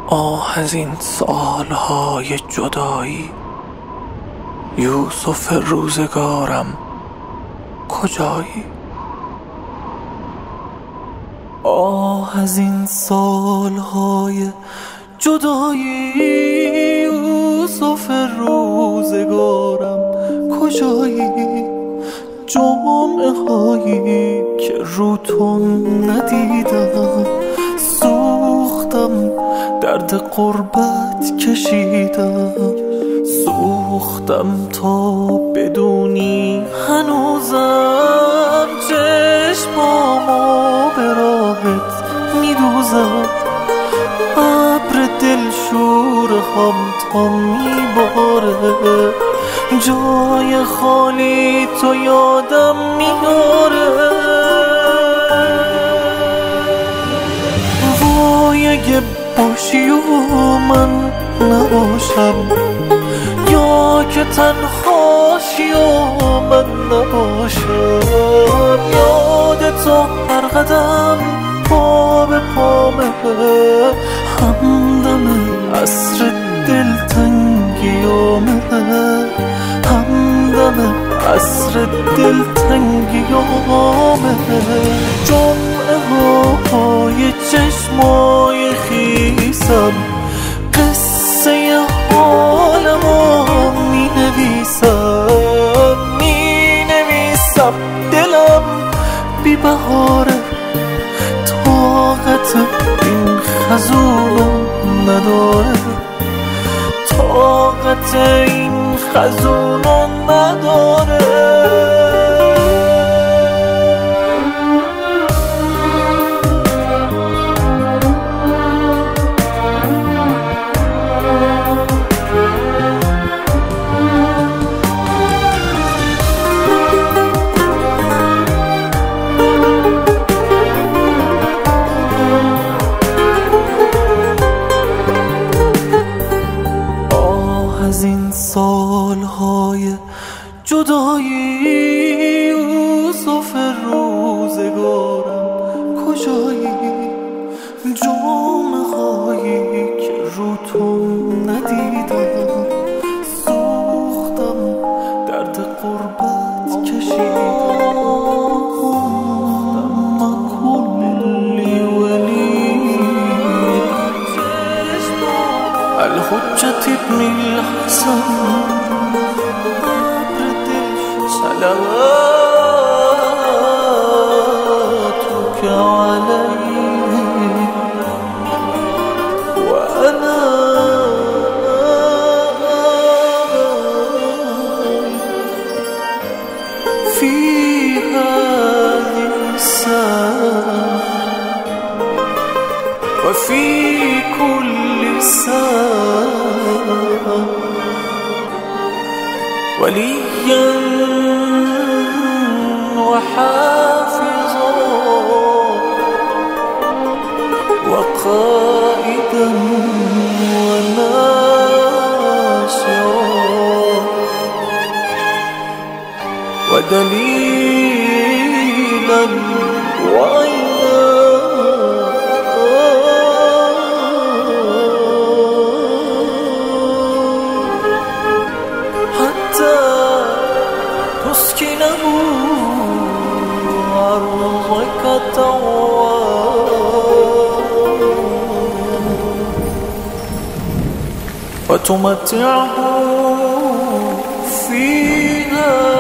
آه از این سالهای جدایی، یوسف روزگارم کجایی؟ آه از این سالهای جدایی، یوسف روزگارم کجایی؟ جمعه هایی که رو تو ندیدم، سوختم درد غربت کشیدم، سوختم تا بدونی هنوزم چشمامو به راحت میدوزم، ابر دلشور هم تا میباره، جای خالی تو یادم میاره. وای اگه باشی و من نباشم، یا که تنهاشی و من نباشم، یاد تو هر قدم پا به پامه، همدم عصر دلتنگیامه، همدم عصر دلتنگیامه. جمعه های چشمای خیسم قصه حالمو می نویسم، دلم بی بهاره، طاقت این خزونو نداره، طاقت این خزونو نداره. از این سالهای جدایی، یوسف روزگارم کجایی؟ جمعه هایی که رو تو ندیدم، سوختم درد غربت کشیدم، ما کلی ولی الحجة ابن الحسن، صلواتك عليه وأنا في هذه الساعة وفي كل ساعة وليا وحافظا وقائدا وناصرا ودليلا وعينا، تسكنه أرضك وتمتعه فيها